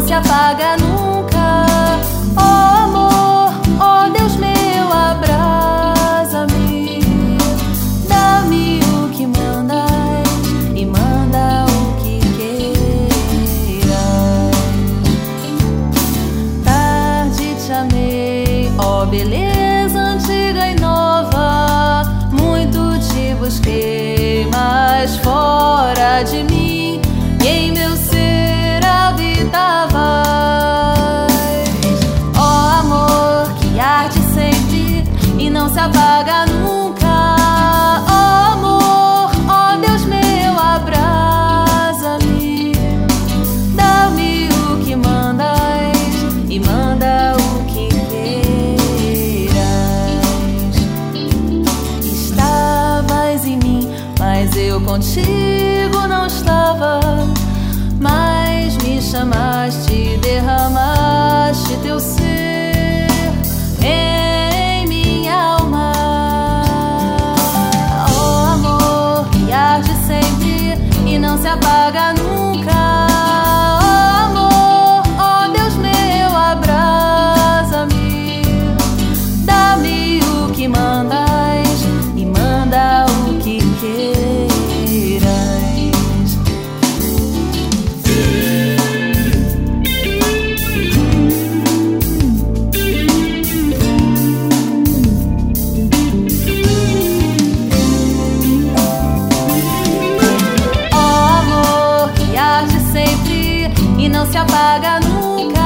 se apaga nunca. Oh amor, oh Deus meu, abrasa-me, dá-me o que mandas e manda o que queiras. Tarde te amei, ó beleza antiga e nova, muito te busquei, mas fora de mim e em meu ser habitavas. Ó amor que arde sempre e não se apaga nunca. Ó amor, ó Deus meu, abrasa-me, dá-me o que mandas e manda o que queiras. Estavas em mim, mas eu contigo não estava. Mas me chamaste, derramaste teu ser em minha alma. Oh amor que arde sempre e não se apaga nunca. Oh amor, oh Deus meu, abrasa-me, dá-me o que mandas e manda o que queiras. E não se apaga nunca.